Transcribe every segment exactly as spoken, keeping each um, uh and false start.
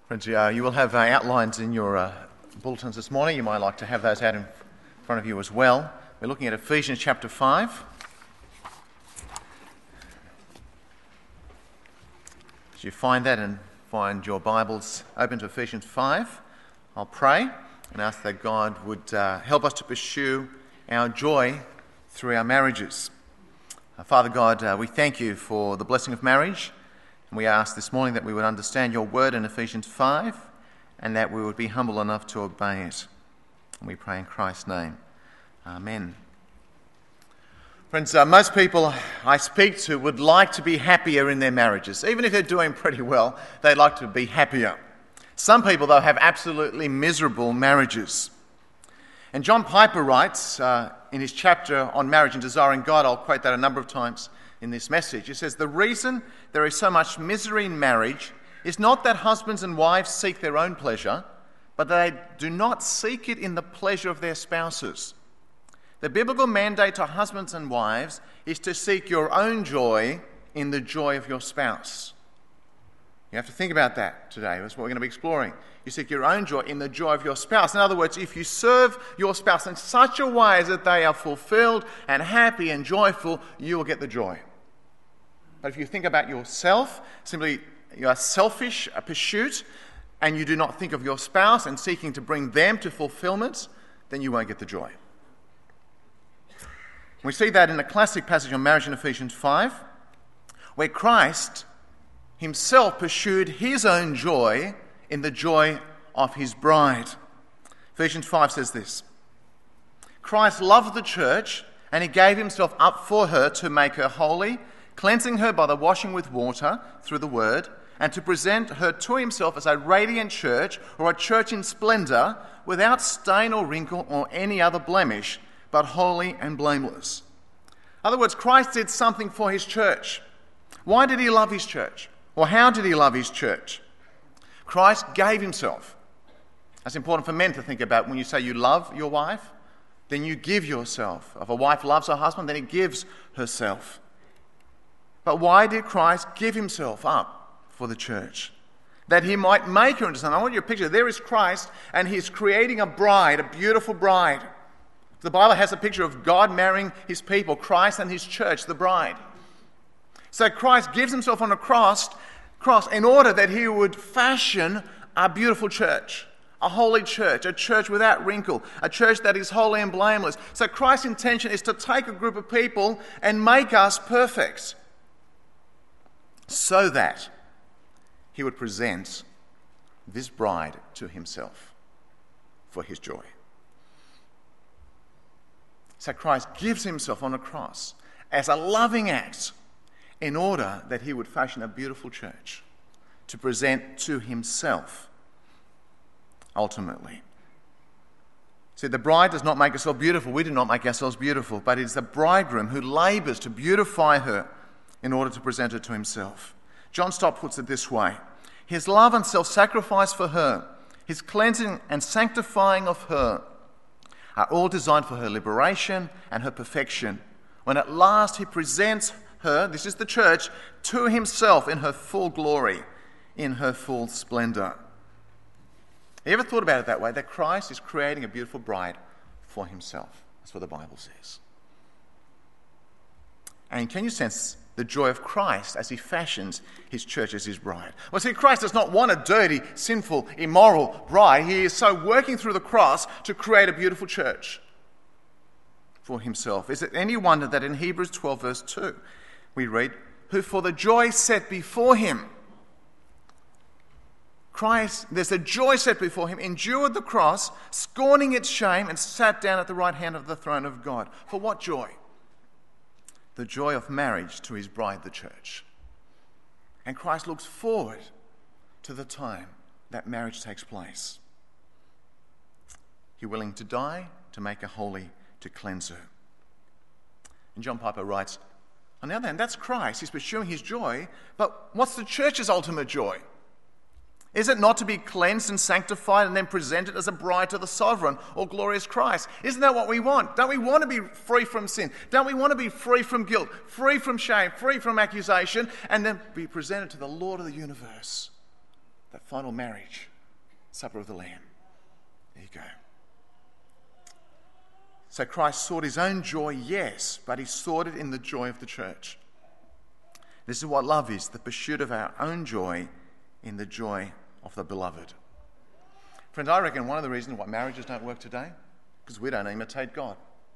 Friends, uh, you will have uh, outlines in your uh, bulletins this morning. You might like to have those out in front of you as well. We're looking at Ephesians chapter five. As you find that and find your Bibles open to Ephesians five, I'll pray and ask that God would uh, help us to pursue our joy through our marriages. Uh, Father God, uh, we thank you for the blessing of marriage. And we ask this morning that we would understand your word in Ephesians five and that we would be humble enough to obey it. And we pray in Christ's name. Amen. Friends, uh, most people I speak to would like to be happier in their marriages. Even if they're doing pretty well, they'd like to be happier. Some people, though, have absolutely miserable marriages. And John Piper writes uh, in his chapter on marriage and desiring God, I'll quote that a number of times in this message. He says, the reason there is so much misery in marriage is not that husbands and wives seek their own pleasure, but they do not seek it in the pleasure of their spouses. The biblical mandate to husbands and wives is to seek your own joy in the joy of your spouse. You have to think about that today. That's what we're going to be exploring. You seek your own joy in the joy of your spouse. In other words, if you serve your spouse in such a way that they are fulfilled and happy and joyful, you will get the joy. But if you think about yourself, simply you are selfish, a pursuit, and you do not think of your spouse and seeking to bring them to fulfillment, then you won't get the joy. We see that in a classic passage on marriage in Ephesians five, where Christ himself pursued his own joy in the joy of his bride. Ephesians five says this: Christ loved the church and he gave himself up for her to make her holy, cleansing her by the washing with water through the word, and to present her to himself as a radiant church, or a church in splendour, without stain or wrinkle or any other blemish, but holy and blameless. In other words, Christ did something for his church. Why did he love his church? Or how did he love his church? Christ gave himself. That's important for men to think about. When you say you love your wife, then you give yourself. If a wife loves her husband, then he gives herself. But why did Christ give himself up for the church? That he might make her into something. I want you to picture, there is Christ and he's creating a bride, a beautiful bride. The Bible has a picture of God marrying his people, Christ and his church, the bride. So Christ gives himself on a cross, cross in order that he would fashion a beautiful church, a holy church, a church without wrinkle, a church that is holy and blameless. So Christ's intention is to take a group of people and make us perfect, so that he would present this bride to himself for his joy. So Christ gives himself on a cross as a loving act in order that he would fashion a beautiful church to present to himself ultimately. See, the bride does not make herself beautiful. We do not make ourselves beautiful, but it is the bridegroom who labours to beautify her in order to present her to himself. John Stott puts it this way: his love and self-sacrifice for her, his cleansing and sanctifying of her, are all designed for her liberation and her perfection, when at last he presents her, this is the church, to himself in her full glory, in her full splendour. Have you ever thought about it that way, that Christ is creating a beautiful bride for himself? That's what the Bible says. And can you sense the joy of Christ as he fashions his church as his bride? Well, see, Christ does not want a dirty, sinful, immoral bride. He is so working through the cross to create a beautiful church for himself. Is it any wonder that in Hebrews twelve verse two we read, who for the joy set before him, Christ, there's a joy set before him, endured the cross, scorning its shame, and sat down at the right hand of the throne of God. For what joy? The joy of marriage to his bride, the church. And Christ looks forward to the time that marriage takes place. He's willing to die to make her holy, to cleanse her. And John Piper writes, on the other hand, that's Christ. He's pursuing his joy, but what's the church's ultimate joy? Is it not to be cleansed and sanctified and then presented as a bride to the sovereign or glorious Christ? Isn't that what we want? Don't we want to be free from sin? Don't we want to be free from guilt, free from shame, free from accusation, and then be presented to the Lord of the universe that final marriage, supper of the Lamb. There you go. So Christ sought his own joy, yes, but he sought it in the joy of the church. This is what love is, the pursuit of our own joy in the joy of the beloved. Friends, I reckon one of the reasons why marriages don't work today, because we don't imitate God.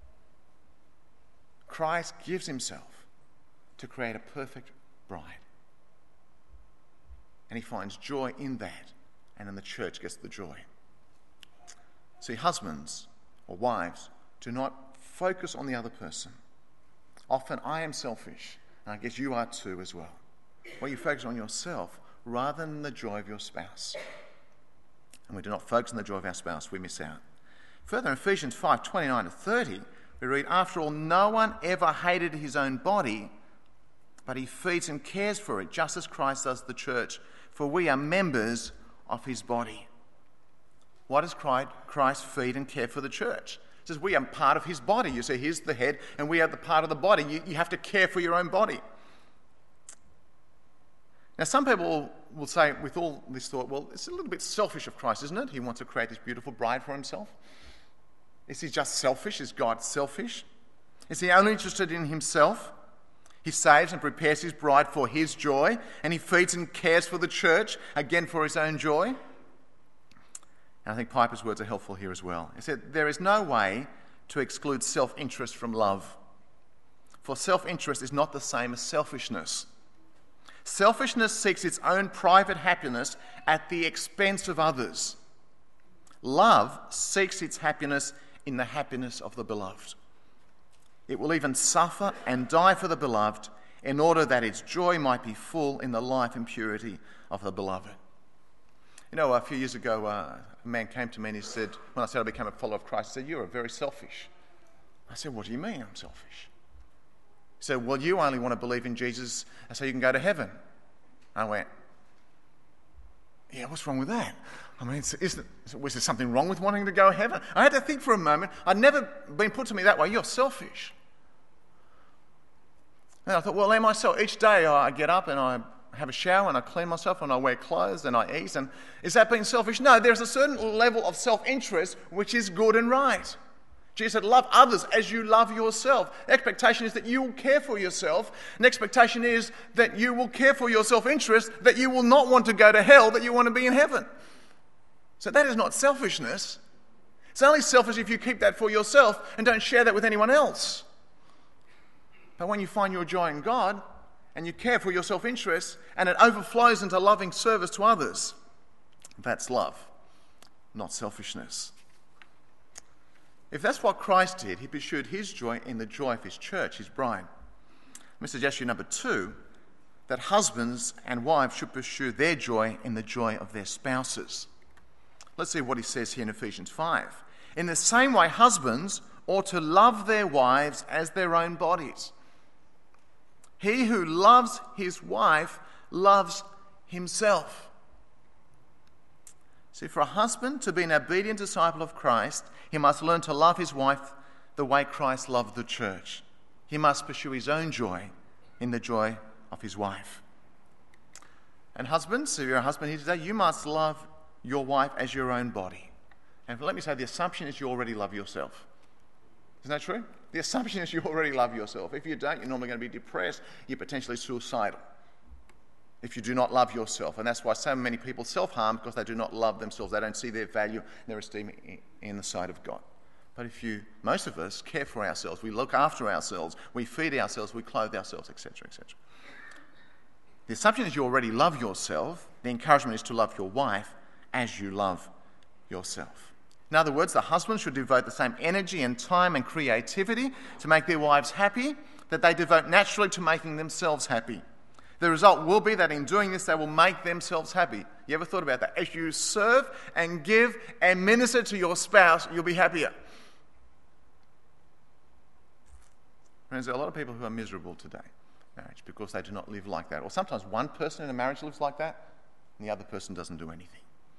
Christ gives himself to create a perfect bride. And he finds joy in that, and then the church gets the joy. See, husbands or wives, do not focus on the other person. Often I am selfish, and I guess you are too as well. Well, you focus on yourself rather than the joy of your spouse. And we do not focus on the joy of our spouse, we miss out. Further, in Ephesians five, twenty-nine to thirty, we read, after all, no one ever hated his own body, but he feeds and cares for it, just as Christ does the church, for we are members of his body. Why does Christ feed and care for the church? It says we are part of his body. You see, he's the head and we are the part of the body. You, you have to care for your own body. Now, some people will say, with all this thought, well, it's a little bit selfish of Christ, isn't it? He wants to create this beautiful bride for himself. Is he just selfish? Is God selfish? Is he only interested in himself? He saves and prepares his bride for his joy, and he feeds and cares for the church, again for his own joy. And I think Piper's words are helpful here as well. He said, there is no way to exclude self-interest from love. For self-interest is not the same as selfishness. Selfishness seeks its own private happiness at the expense of others. Love seeks its happiness in the happiness of the beloved. It will even suffer and die for the beloved in order that its joy might be full in the life and purity of the beloved. You know, a few years ago, uh, a man came to me and he said, when I said I became a follower of Christ, he said, you're very selfish. I said, what do you mean I'm selfish? He said, well, you only want to believe in Jesus so you can go to heaven. I went, yeah, what's wrong with that? I mean, isn't, was there something wrong with wanting to go to heaven? I had to think for a moment. I'd never been put to me that way. You're selfish. And I thought, well, am I selfish? Each day I get up and I have a shower and I clean myself and I wear clothes and I eat. And is that being selfish? No, there's a certain level of self-interest which is good and right. Jesus said, love others as you love yourself. The expectation is that you will care for yourself. An expectation is that you will care for your self-interest, that you will not want to go to hell, that you want to be in heaven. So that is not selfishness. It's only selfish if you keep that for yourself and don't share that with anyone else. But when you find your joy in God and you care for your self-interest and it overflows into loving service to others, that's love, not selfishness. If that's what Christ did, he pursued his joy in the joy of his church, his bride. Let me suggest you number two, that husbands and wives should pursue their joy in the joy of their spouses. Let's see what he says here in Ephesians five. In the same way, husbands ought to love their wives as their own bodies. He who loves his wife loves himself. See, for a husband to be an obedient disciple of Christ, he must learn to love his wife the way Christ loved the church. He must pursue his own joy in the joy of his wife. And husbands, if you're a husband here today, you must love your wife as your own body. And let me say, the assumption is you already love yourself. Isn't that true? The assumption is you already love yourself. If you don't, you're normally going to be depressed. You're potentially suicidal if you do not love yourself. And that's why so many people self-harm, because they do not love themselves. They don't see their value and their esteem in the sight of God. But if you, most of us, care for ourselves, we look after ourselves, we feed ourselves, we clothe ourselves, et cetera, et cetera. The assumption is you already love yourself. The encouragement is to love your wife as you love yourself. In other words, the husband should devote the same energy and time and creativity to make their wives happy that they devote naturally to making themselves happy. The result will be that in doing this, they will make themselves happy. You ever thought about that? As you serve and give and minister to your spouse, you'll be happier. Friends, there are a lot of people who are miserable today in marriage because they do not live like that. Or sometimes one person in a marriage lives like that and the other person doesn't do anything.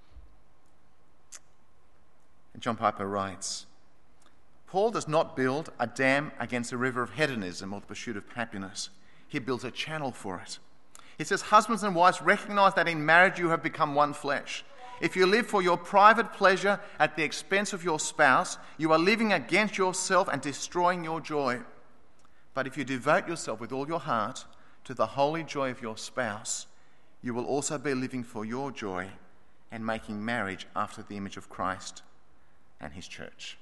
And John Piper writes, Paul does not build a dam against a river of hedonism or the pursuit of happiness. He builds a channel for it. He says, husbands and wives, recognize that in marriage you have become one flesh. If you live for your private pleasure at the expense of your spouse, you are living against yourself and destroying your joy. But if you devote yourself with all your heart to the holy joy of your spouse, you will also be living for your joy and making marriage after the image of Christ and his church.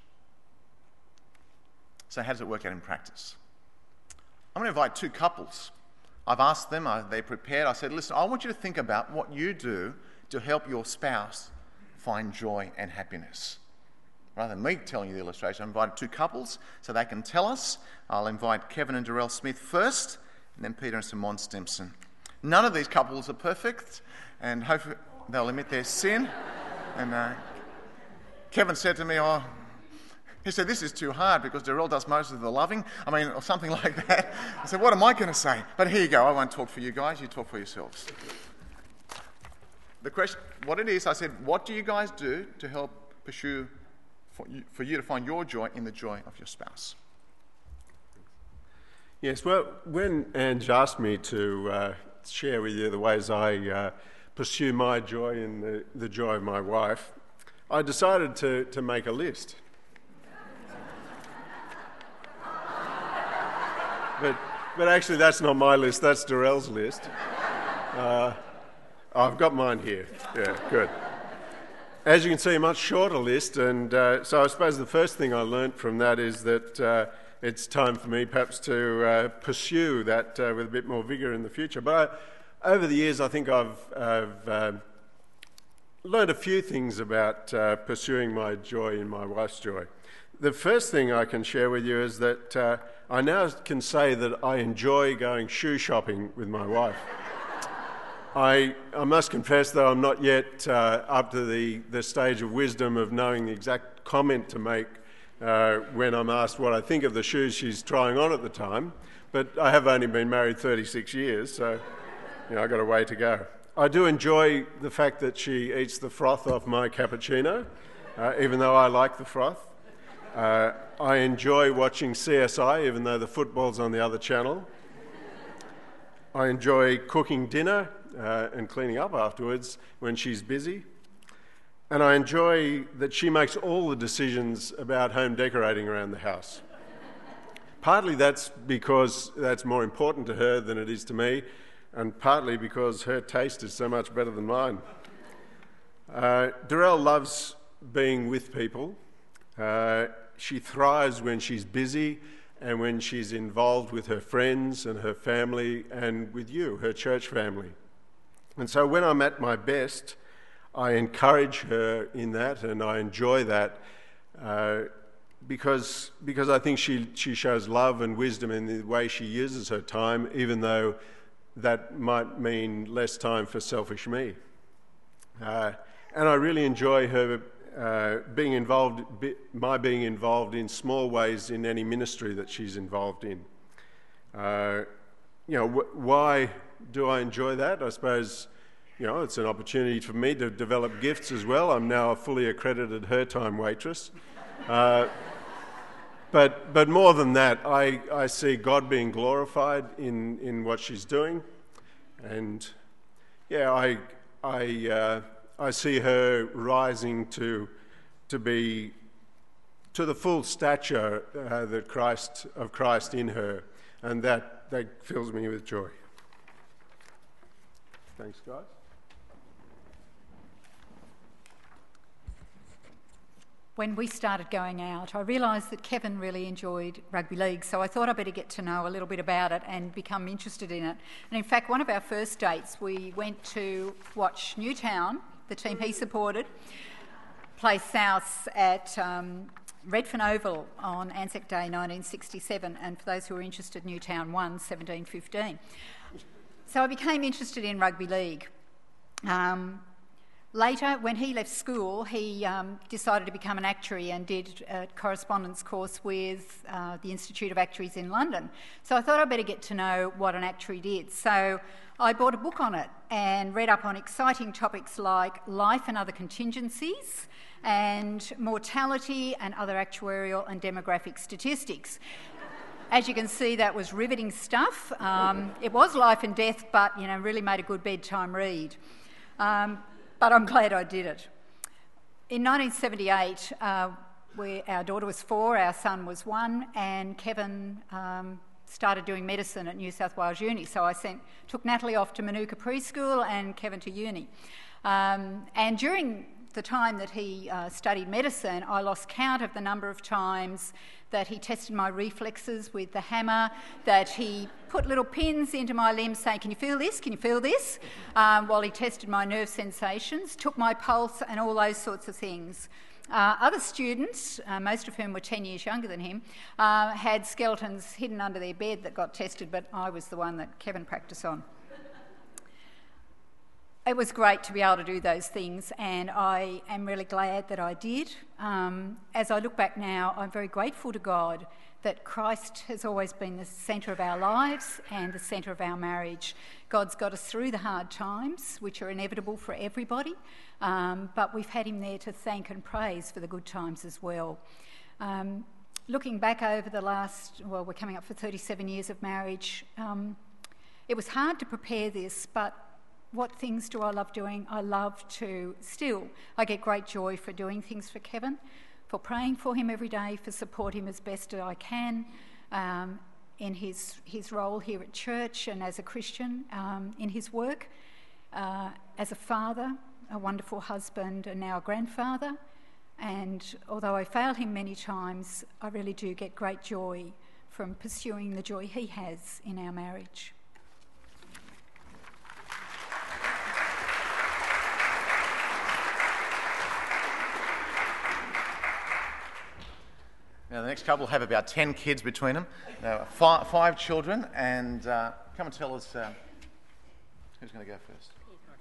So how does it work out in practice? I'm going to invite two couples. I've asked them, they're prepared. I said, listen, I want you to think about what you do to help your spouse find joy and happiness. Rather than me telling you the illustration, I've invited two couples so they can tell us. I'll invite Kevin and Darrell Smith first, and then Peter and Simone Stimson. None of these couples are perfect, and hopefully they'll admit their sin. And uh, Kevin said to me, oh, he said, this is too hard because Darrell does most of the loving. I mean, or something like that. I said, what am I going to say? But here you go. I won't talk for you guys. You talk for yourselves. The question, what it is, I said, what do you guys do to help pursue, for you, for you to find your joy in the joy of your spouse? Yes, well, when Ange asked me to uh, share with you the ways I uh, pursue my joy in the, the joy of my wife, I decided to, to make a list. but, but actually, that's not my list, that's Darrell's list. Uh, I've got mine here. Yeah, good. As you can see, a much shorter list, and uh, so I suppose the first thing I learnt from that is that uh, it's time for me perhaps to uh, pursue that uh, with a bit more vigour in the future. But I, over the years, I think I've, I've uh, learned a few things about uh, pursuing my joy in my wife's joy. The first thing I can share with you is that uh, I now can say that I enjoy going shoe shopping with my wife. I, I must confess, though, I'm not yet uh, up to the, the stage of wisdom of knowing the exact comment to make uh, when I'm asked what I think of the shoes she's trying on at the time. But I have only been married thirty-six years, so you know, I've got a way to go. I do enjoy the fact that she eats the froth off my cappuccino, uh, even though I like the froth. Uh, I enjoy watching C S I, even though the football's on the other channel. I enjoy cooking dinner uh, and cleaning up afterwards when she's busy. And I enjoy that she makes all the decisions about home decorating around the house. Partly that's because that's more important to her than it is to me, and partly because her taste is so much better than mine. Uh, Darrell loves being with people. Uh, she thrives when she's busy and when she's involved with her friends and her family and with you, her church family. And so when I'm at my best, I encourage her in that and I enjoy that uh, because, because I think she, she shows love and wisdom in the way she uses her time, even though that might mean less time for selfish me. Uh, and I really enjoy her uh, being involved, be, my being involved in small ways in any ministry that she's involved in. Uh, you know, wh- why do I enjoy that? I suppose, you know, it's an opportunity for me to develop gifts as well. I'm now a fully accredited her time waitress. Uh, but but more than that, I, I see God being glorified in, in what she's doing. And yeah, I I uh, I see her rising to to be to the full stature uh, that Christ of Christ in her, and that that fills me with joy. Thanks, guys. When we started going out, I realised that Kevin really enjoyed rugby league, so I thought I'd better get to know a little bit about it and become interested in it. And in fact, one of our first dates, we went to watch Newtown, the team he supported, play South at um, Redfern Oval on Anzac Day nineteen sixty-seven, and for those who are interested, Newtown won seventeen fifteen. So I became interested in rugby league. Um, Later, when he left school, he um, decided to become an actuary and did a correspondence course with uh, the Institute of Actuaries in London. So I thought I'd better get to know what an actuary did. So I bought a book on it and read up on exciting topics like life and other contingencies and mortality and other actuarial and demographic statistics. as you can see, that was riveting stuff. Um, it was life and death, but, you know, really made a good bedtime read. Um, but I'm glad I did it. In nineteen seventy-eight, uh, we, our daughter was four, our son was one, and Kevin um, started doing medicine at New South Wales Uni. So I sent, took Natalie off to Manuka Preschool and Kevin to uni. Um, and during the time that he uh, studied medicine, I lost count of the number of times that he tested my reflexes with the hammer, that he put little pins into my limbs saying, can you feel this, can you feel this, um, while he tested my nerve sensations, took my pulse and all those sorts of things. Uh, other students, uh, most of whom were ten years younger than him, uh, had skeletons hidden under their bed that got tested, but I was the one that Kevin practiced on. It was great to be able to do those things, and I am really glad that I did. Um, as I look back now, I'm very grateful to God that Christ has always been the centre of our lives and the centre of our marriage. God's got us through the hard times, which are inevitable for everybody, um, but we've had him there to thank and praise for the good times as well. Um, looking back over the last, well, we're coming up for thirty-seven years of marriage, um, it was hard to prepare this, but what things do I love doing? I love to, still, I get great joy for doing things for Kevin, for praying for him every day, for supporting him as best as I can um, in his, his role here at church and as a Christian, um, in his work, uh, as a father, a wonderful husband, and now a grandfather. And although I fail him many times, I really do get great joy from pursuing the joy he has in our marriage. Now, the next couple have about ten kids between them. Now, five, five children, and uh, come and tell us uh, who's going to go first.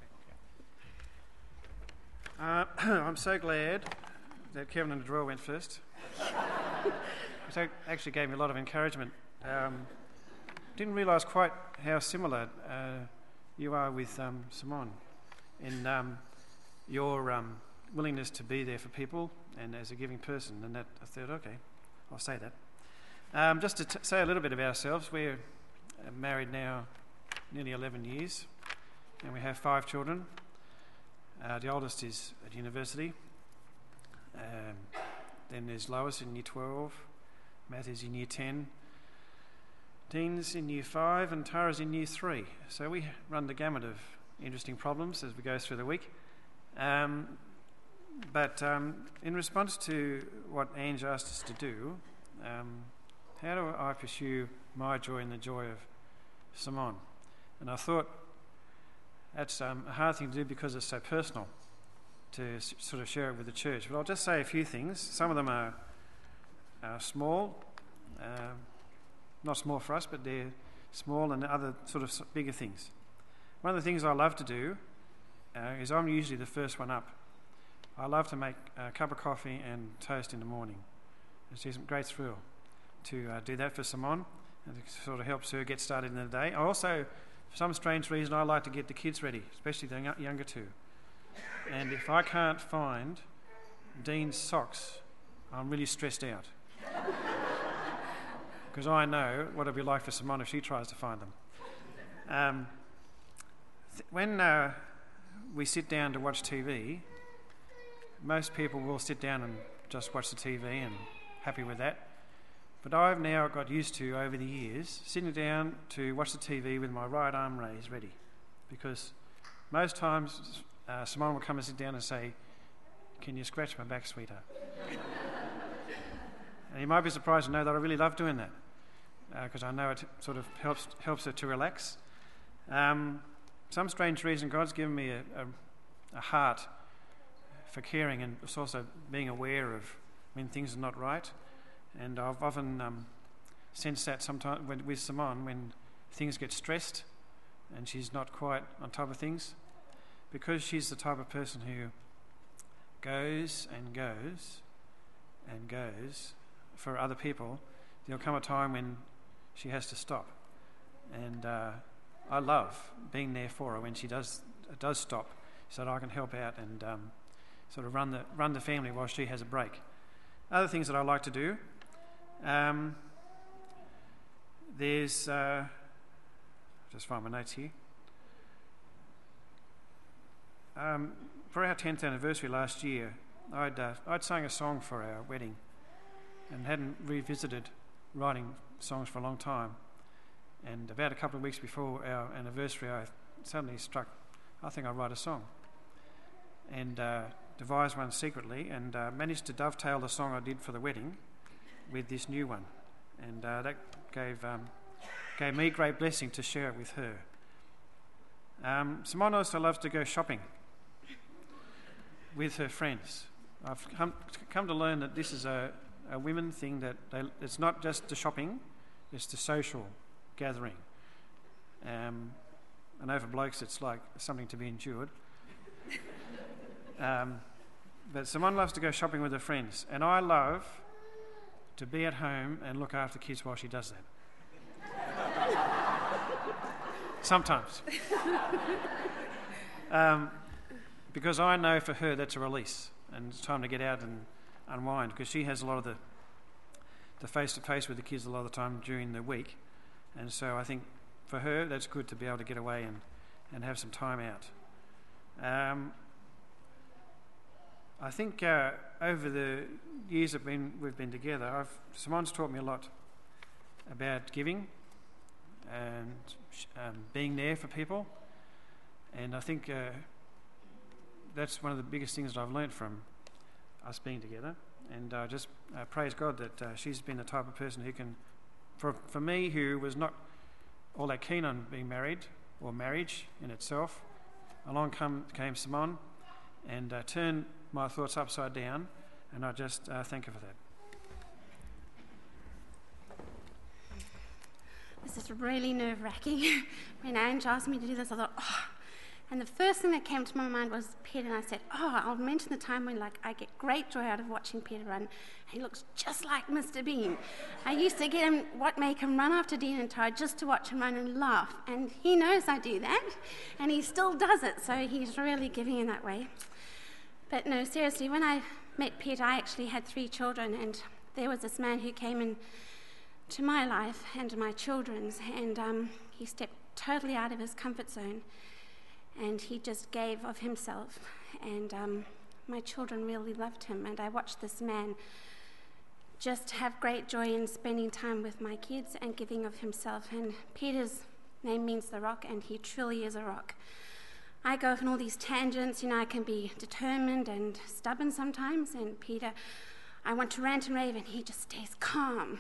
Uh, I'm so glad that Kevin and Adrell went first. It actually gave me a lot of encouragement. Um, didn't realise quite how similar uh, you are with um, Simone in um, your um, willingness to be there for people and as a giving person. And that I thought, okay, I'll say that. Um, just to t- say a little bit about ourselves, we're married now nearly eleven years, and we have five children. Uh, the oldest is at university. Um, then there's Lois in year twelve, Matt is in year ten, Dean's in year five, and Tara's in year three. So we run the gamut of interesting problems as we go through the week. Um, But um, in response to what Ange asked us to do, um, how do I pursue my joy and the joy of Simone? And I thought that's um, a hard thing to do because it's so personal to s- sort of share it with the church. But I'll just say a few things. Some of them are, are small, uh, not small for us, but they're small and other sort of bigger things. One of the things I love to do uh, is I'm usually the first one up. I love to make a cup of coffee and toast in the morning. It's just a great thrill to uh, do that for Simone, and it sort of helps her get started in the day. I also, for some strange reason, I like to get the kids ready, especially the younger two. And if I can't find Dean's socks, I'm really stressed out. Because I know what it'll be like for Simone if she tries to find them. Um, th- when uh, we sit down to watch T V, most people will sit down and just watch the T V and happy with that. But I've now got used to, over the years, sitting down to watch the T V with my right arm raised, ready. Because most times uh, Simone will come and sit down and say, "Can you scratch my back, sweetheart?" And you might be surprised to know that I really love doing that, because uh, I know it sort of helps helps her to relax. Um, some strange reason, God's given me a, a, a heart for caring, and it's also being aware of when things are not right. And I've often um, sensed that sometimes when, with Simone when things get stressed and she's not quite on top of things, because she's the type of person who goes and goes and goes for other people. There'll come a time when she has to stop, and uh, I love being there for her when she does does stop, so that I can help out and um, sort of run the run the family while she has a break. Other things that I like to do, um, there's, uh, just find my notes here. Um, for our tenth anniversary last year, I'd, uh, I'd sung a song for our wedding and hadn't revisited writing songs for a long time. And about a couple of weeks before our anniversary, I suddenly struck, I think I'll write a song. And uh, devised one secretly and uh, managed to dovetail the song I did for the wedding with this new one. And uh, that gave, um, gave me great blessing to share it with her. Um, Simone also loves to go shopping with her friends. I've come, come to learn that this is a, a women thing, that they, it's not just the shopping, it's the social gathering. Um, I know for blokes it's like something to be endured. um, but Simone loves to go shopping with her friends, and I love to be at home and look after kids while she does that. Sometimes. um, because I know for her that's a release, and it's time to get out and unwind, because she has a lot of the the face-to-face with the kids a lot of the time during the week, and so I think for her that's good to be able to get away and, and have some time out. Um, I think uh, over the years that been, we've been together, I've, Simone's taught me a lot about giving and um, being there for people, and I think uh, that's one of the biggest things that I've learnt from us being together. And I uh, just uh, praise God that uh, she's been the type of person who can, for for me, who was not all that keen on being married or marriage in itself, along come, came Simone and uh, turned my thoughts upside down, and I just uh, thank her for that. This is really nerve-wracking. When Ange asked me to do this, I thought, oh. And the first thing that came to my mind was Peter, and I said, oh, I'll mention the time when like I get great joy out of watching Peter run. He looks just like Mister Bean. I used to get him, what make him run after Dean and Ty just to watch him run and laugh. And he knows I do that, and he still does it, so he's really giving in that way. But no, seriously, when I met Peter, I actually had three children, and there was this man who came in to my life and my children's, and um, he stepped totally out of his comfort zone. And he just gave of himself, and um, my children really loved him, and I watched this man just have great joy in spending time with my kids and giving of himself. And Peter's name means the rock, and he truly is a rock. I go off on all these tangents, you know, I can be determined and stubborn sometimes, and Peter, I want to rant and rave, and he just stays calm.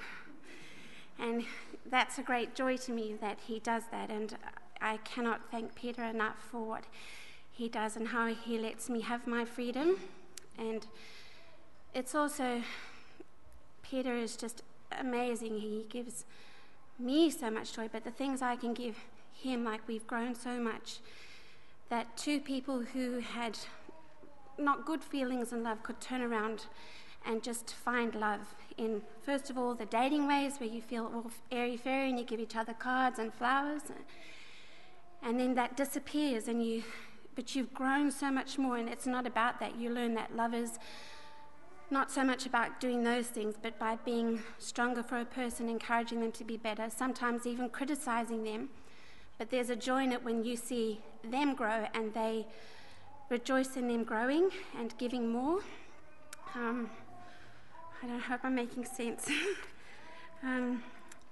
And that's a great joy to me that he does that, and I cannot thank Peter enough for what he does and how he lets me have my freedom. And it's also, Peter is just amazing. He gives me so much joy, but the things I can give him, like we've grown so much, that two people who had not good feelings in love could turn around and just find love in, first of all, the dating ways where you feel all airy-fairy and you give each other cards and flowers. And then that disappears, and you, but you've grown so much more, and it's not about that. You learn that love is not so much about doing those things, but by being stronger for a person, encouraging them to be better, sometimes even criticizing them. But there's a joy in it when you see them grow, and they rejoice in them growing and giving more. Um, I don't hope I'm making sense. um,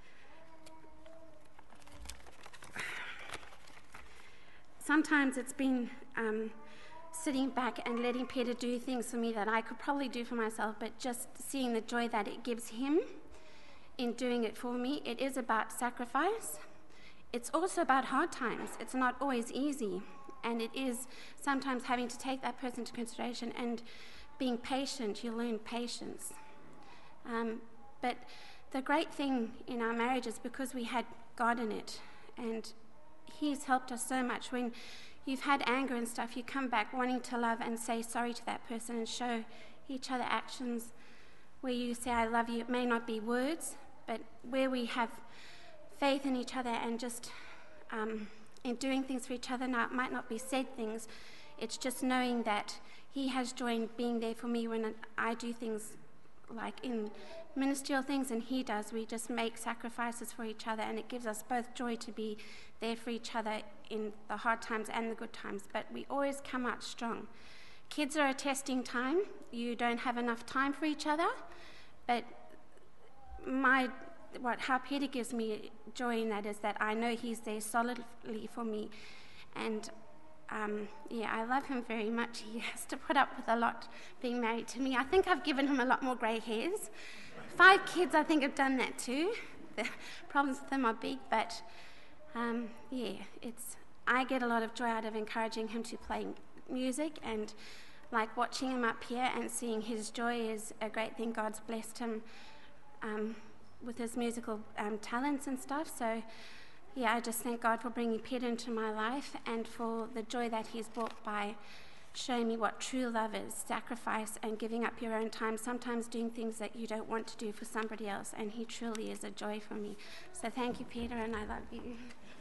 Sometimes it's been um, sitting back and letting Peter do things for me that I could probably do for myself, but just seeing the joy that it gives him in doing it for me. It is about sacrifice. It's also about hard times. It's not always easy, and it is sometimes having to take that person into consideration and being patient. You learn patience. Um, but the great thing in our marriage is because we had God in it, and He's helped us so much. When you've had anger and stuff, you come back wanting to love and say sorry to that person and show each other actions where you say, I love you. It may not be words, but where we have faith in each other and just um, in doing things for each other. Now, it might not be said things. It's just knowing that He has joy in being there for me when I do things like in ministerial things, and he does. We just make sacrifices for each other, and it gives us both joy to be there for each other in the hard times and the good times, but we always come out strong. Kids are a testing time. You don't have enough time for each other, but my what how Peter gives me joy in that is that I know he's there solidly for me, and um, yeah, I love him very much. He has to put up with a lot being married to me. I think I've given him a lot more grey hairs. Five kids, I think, have done that too. The problems with them are big, but um, yeah, it's. I get a lot of joy out of encouraging him to play music, and like watching him up here and seeing his joy is a great thing. God's blessed him um, with his musical um, talents and stuff. So yeah, I just thank God for bringing Peter into my life and for the joy that he's brought by showing me what true love is, sacrifice and giving up your own time, sometimes doing things that you don't want to do for somebody else, and he truly is a joy for me. So thank you, Peter, and I love you.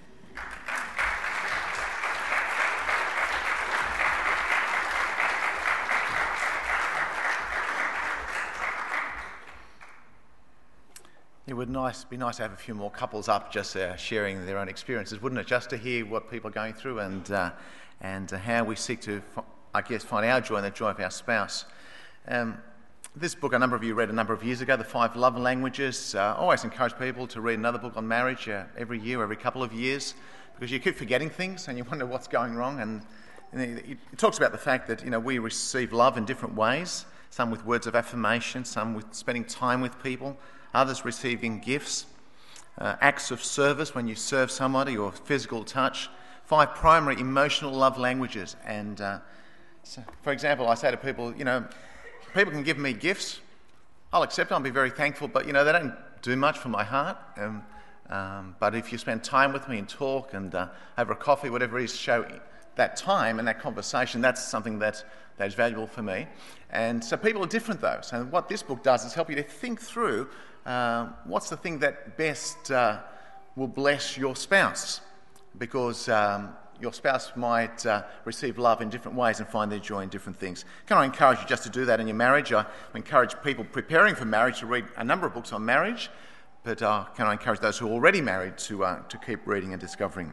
It would nice, be nice to have a few more couples up just uh, sharing their own experiences, wouldn't it? Just to hear what people are going through and uh, and uh, how we seek to, I guess, find our joy and the joy of our spouse. Um, this book, a number of you read a number of years ago, The Five Love Languages. Uh, I always encourage people to read another book on marriage uh, every year, every couple of years, because you keep forgetting things and you wonder what's going wrong. And, and it, it talks about the fact that, you know, we receive love in different ways, some with words of affirmation, some with spending time with people, others receiving gifts, uh, acts of service when you serve somebody, or physical touch. Five primary emotional love languages. And uh, so, for example, I say to people, you know, people can give me gifts. I'll accept them, I'll be very thankful, but, you know, they don't do much for my heart. Um, um, but if you spend time with me and talk and uh, over a coffee, whatever it is, show that time and that conversation, that's something that, that is valuable for me. And so people are different, though. So what this book does is help you to think through Uh, what's the thing that best uh, will bless your spouse? Because um, your spouse might uh, receive love in different ways and find their joy in different things. Can I encourage you just to do that in your marriage? I encourage people preparing for marriage to read a number of books on marriage, but uh, can I encourage those who are already married to, uh, to keep reading and discovering?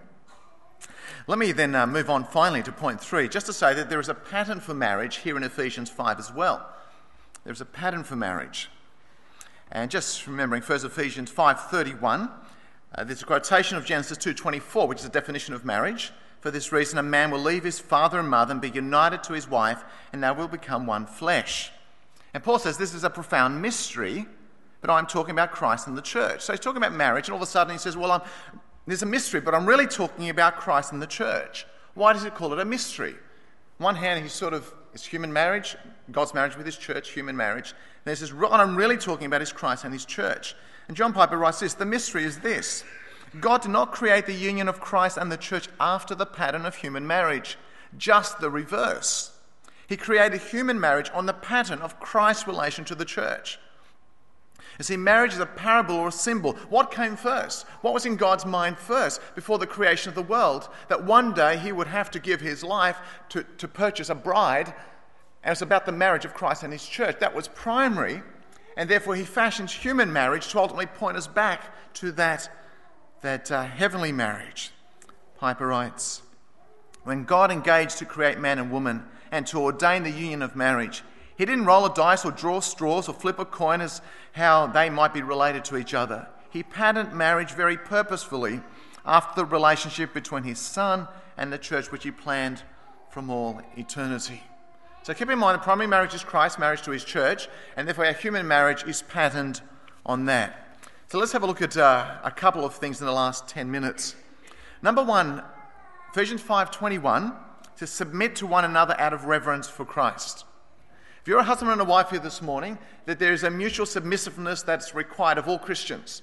Let me then uh, move on finally to point three, just to say that there is a pattern for marriage here in Ephesians five as well. There's a pattern for marriage. And just remembering first Ephesians five thirty-one, uh, there's a quotation of Genesis two twenty-four, which is a definition of marriage. For this reason, a man will leave his father and mother and be united to his wife, and they will become one flesh. And Paul says this is a profound mystery, but I'm talking about Christ and the church. So he's talking about marriage, and all of a sudden he says, well, I'm, there's a mystery, but I'm really talking about Christ and the church. Why does he call it a mystery? On one hand, he's sort of, it's human marriage, God's marriage with his church, human marriage. And he says, what I'm really talking about is Christ and his church. And John Piper writes this, the mystery is this: God did not create the union of Christ and the church after the pattern of human marriage, just the reverse. He created human marriage on the pattern of Christ's relation to the church. You see, marriage is a parable or a symbol. What came first? What was in God's mind first before the creation of the world? That one day he would have to give his life to, to purchase a bride. And it's about the marriage of Christ and his church. That was primary. And therefore he fashions human marriage to ultimately point us back to that, that uh, heavenly marriage. Piper writes, when God engaged to create man and woman and to ordain the union of marriage, he didn't roll a dice or draw straws or flip a coin as how they might be related to each other. He patterned marriage very purposefully after the relationship between his son and the church, which he planned from all eternity. So keep in mind, the primary marriage is Christ's marriage to his church, and therefore our human marriage is patterned on that. So let's have a look at uh, a couple of things in the last ten minutes. Number one, Ephesians five twenty-one, to submit to one another out of reverence for Christ. If you're a husband and a wife here this morning, that there is a mutual submissiveness that's required of all Christians.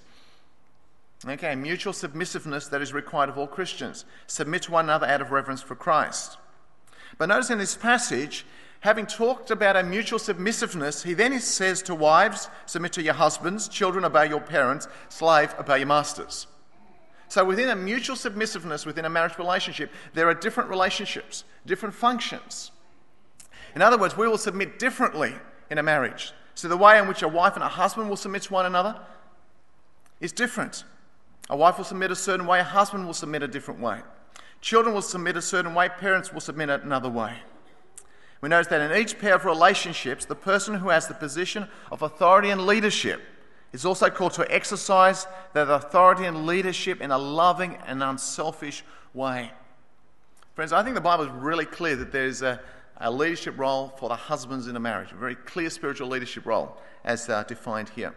Okay, mutual submissiveness that is required of all Christians. Submit to one another out of reverence for Christ. But notice in this passage, having talked about a mutual submissiveness, he then says to wives, submit to your husbands, children, obey your parents, slave, obey your masters. So within a mutual submissiveness, within a marriage relationship, there are different relationships, different functions. In other words, we will submit differently in a marriage. So the way in which a wife and a husband will submit to one another is different. A wife will submit a certain way, a husband will submit a different way. Children will submit a certain way, parents will submit another way. We notice that in each pair of relationships, the person who has the position of authority and leadership is also called to exercise that authority and leadership in a loving and unselfish way. Friends, I think the Bible is really clear that there is a, a leadership role for the husbands in a marriage, a very clear spiritual leadership role as uh, defined here.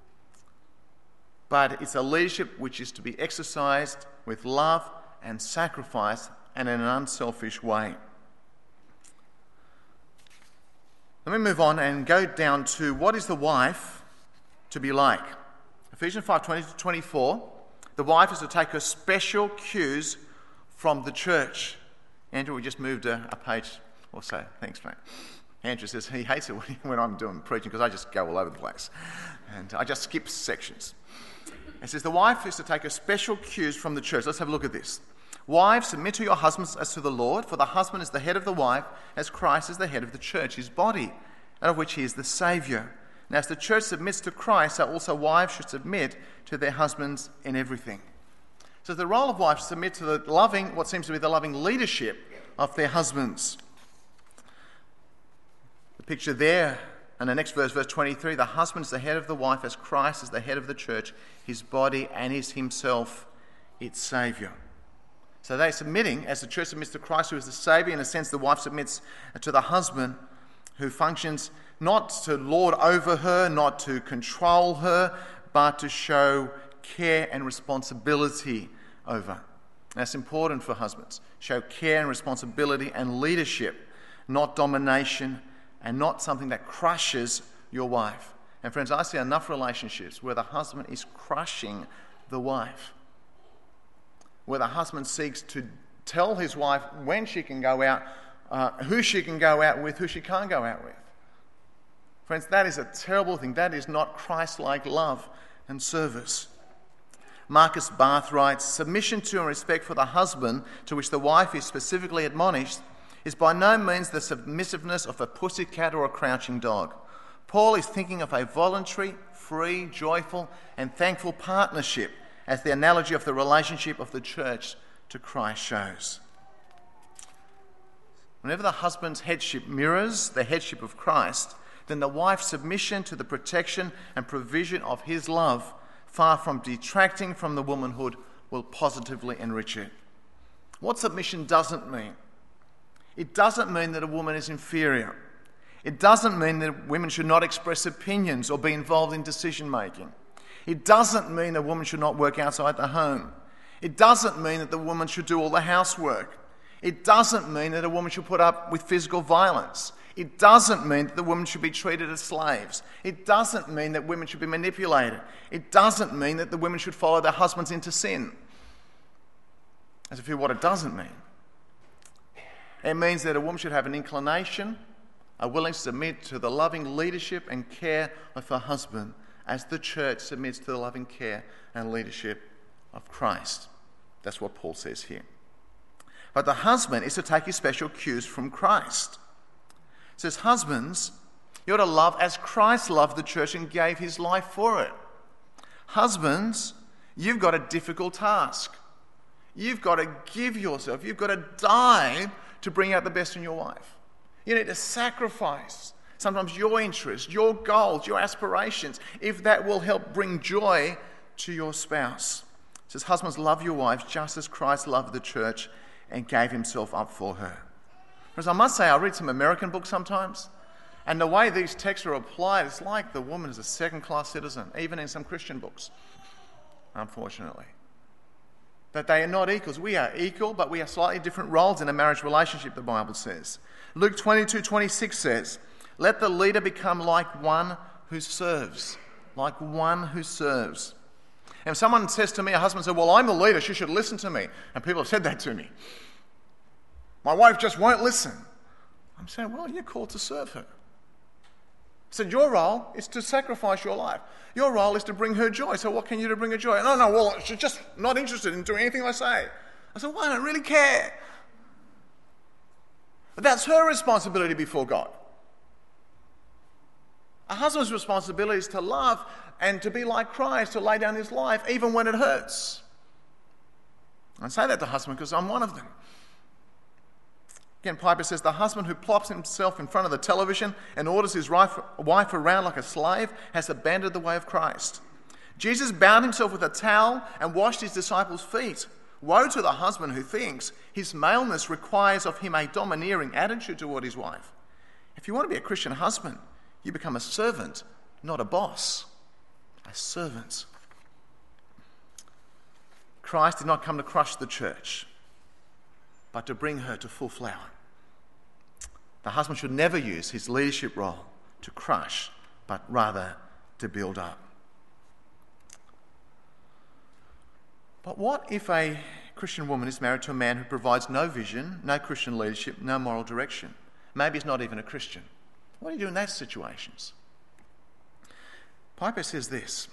But it's a leadership which is to be exercised with love and sacrifice and in an unselfish way. Let me move on and go down to what is the wife to be like. Ephesians five twenty to twenty-four, the wife is to take her special cues from the church. Andrew, we just moved a, a page or so. Thanks, mate. Andrew says he hates it when, when I'm doing preaching because I just go all over the place and I just skip sections. It says the wife is to take her special cues from the church. Let's have a look at this. Wives, submit to your husbands as to the Lord, for the husband is the head of the wife, as Christ is the head of the church, his body, and of which he is the Saviour. Now, as the church submits to Christ, so also wives should submit to their husbands in everything. So the role of wives is to submit to the loving, what seems to be the loving leadership of their husbands. The picture there, and the next verse, verse twenty-three, the husband is the head of the wife, as Christ is the head of the church, his body, and is himself its Saviour. So they're submitting, as the church submits to Christ, who is the Saviour. In a sense, the wife submits to the husband, who functions not to lord over her, not to control her, but to show care and responsibility over. That's important for husbands. Show care and responsibility and leadership, not domination, and not something that crushes your wife. And friends, I see enough relationships where the husband is crushing the wife, where the husband seeks to tell his wife when she can go out, uh, who she can go out with, who she can't go out with. Friends, that is a terrible thing. That is not Christ-like love and service. Marcus Barth writes, submission to and respect for the husband, to which the wife is specifically admonished, is by no means the submissiveness of a pussycat or a crouching dog. Paul is thinking of a voluntary, free, joyful, and thankful partnership, as the analogy of the relationship of the church to Christ shows. Whenever the husband's headship mirrors the headship of Christ, then the wife's submission to the protection and provision of his love, far from detracting from the womanhood, will positively enrich it. What submission doesn't mean? It doesn't mean that a woman is inferior. It doesn't mean that women should not express opinions or be involved in decision making. It doesn't mean a woman should not work outside the home. It doesn't mean that the woman should do all the housework. It doesn't mean that a woman should put up with physical violence. It doesn't mean that the women should be treated as slaves. It doesn't mean that women should be manipulated. It doesn't mean that the women should follow their husbands into sin. As if you what it doesn't mean. It means that a woman should have an inclination, a willingness to submit to the loving leadership and care of her husband, as the church submits to the loving care and leadership of Christ. That's what Paul says here. But the husband is to take his special cues from Christ. It says, husbands, you're to love as Christ loved the church and gave his life for it. Husbands, you've got a difficult task. You've got to give yourself. You've got to die to bring out the best in your wife. You need to sacrifice sometimes your interests, your goals, your aspirations, if that will help bring joy to your spouse. It says, husbands, love your wives just as Christ loved the church and gave himself up for her. Because I must say, I read some American books sometimes, and the way these texts are applied, it's like the woman is a second-class citizen, even in some Christian books, unfortunately. That they are not equals. We are equal, but we have slightly different roles in a marriage relationship, the Bible says. Luke twenty-two twenty-six says, let the leader become like one who serves. Like one who serves. And if someone says to me, a husband said, well, I'm the leader, she should listen to me. And people have said that to me. My wife just won't listen. I'm saying, well, you're called to serve her. I said, your role is to sacrifice your life. Your role is to bring her joy. So what can you do to bring her joy? No, no, well, she's just not interested in doing anything I say. I said, well, I don't really care. But that's her responsibility before God. A husband's responsibility is to love and to be like Christ, to lay down his life even when it hurts. I say that to husbands because I'm one of them. Again, Piper says, the husband who plops himself in front of the television and orders his wife around like a slave has abandoned the way of Christ. Jesus bound himself with a towel and washed his disciples' feet. Woe to the husband who thinks his maleness requires of him a domineering attitude toward his wife. If you want to be a Christian husband, you become a servant, not a boss. A servant. Christ did not come to crush the church, but to bring her to full flower. The husband should never use his leadership role to crush, but rather to build up. But what if a Christian woman is married to a man who provides no vision, no Christian leadership, no moral direction? Maybe he's not even a Christian. What do you do in those situations? Piper says this.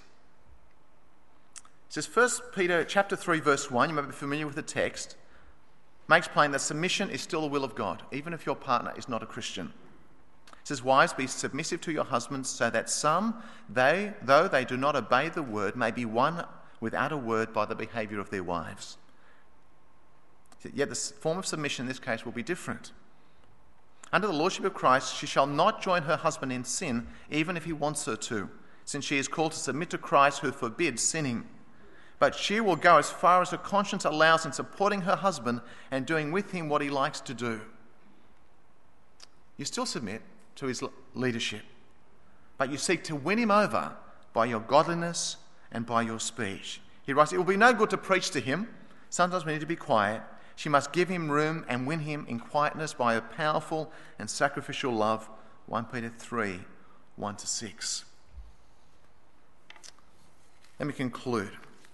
He says, First Peter chapter three, verse one, you may be familiar with the text, makes plain that submission is still the will of God, even if your partner is not a Christian. It says, wives, be submissive to your husbands, so that some, they, though they do not obey the word, may be won without a word by the behaviour of their wives. Yet the form of submission in this case will be different. Under the lordship of Christ, she shall not join her husband in sin, even if he wants her to, since she is called to submit to Christ who forbids sinning. But she will go as far as her conscience allows in supporting her husband and doing with him what he likes to do. You still submit to his leadership, but you seek to win him over by your godliness and by your speech. He writes, it will be no good to preach to him. Sometimes we need to be quiet. She must give him room and win him in quietness by her powerful and sacrificial love. First Peter three, one to six. Let me conclude.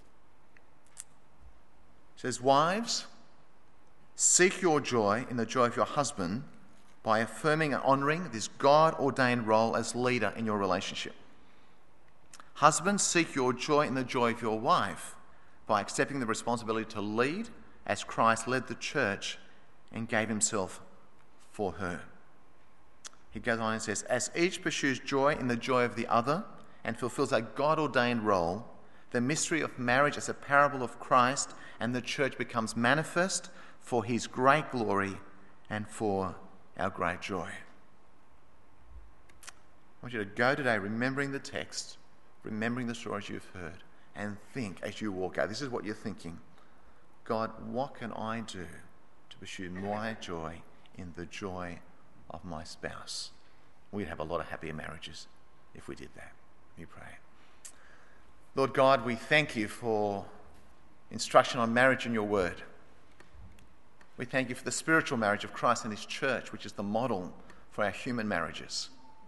It says, wives, seek your joy in the joy of your husband by affirming and honouring this God-ordained role as leader in your relationship. Husbands, seek your joy in the joy of your wife by accepting the responsibility to lead as Christ led the church and gave himself for her. He goes on and says, as each pursues joy in the joy of the other and fulfills a God-ordained role, the mystery of marriage as a parable of Christ and the church becomes manifest for his great glory and for our great joy. I want you to go today remembering the text, remembering the stories you've heard, and think as you walk out. This is what you're thinking. God, what can I do to pursue my joy in the joy of my spouse? We'd have a lot of happier marriages if we did that. We pray. Lord God, we thank you for instruction on marriage in your word. We thank you for the spiritual marriage of Christ and his church, which is the model for our human marriages.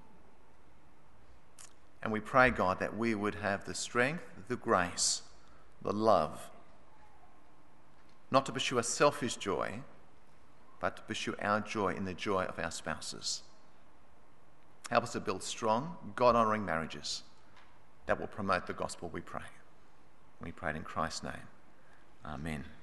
And we pray, God, that we would have the strength, the grace, the love, not to pursue a selfish joy, but to pursue our joy in the joy of our spouses. Help us to build strong, God-honouring marriages that will promote the gospel, we pray. We pray it in Christ's name. Amen.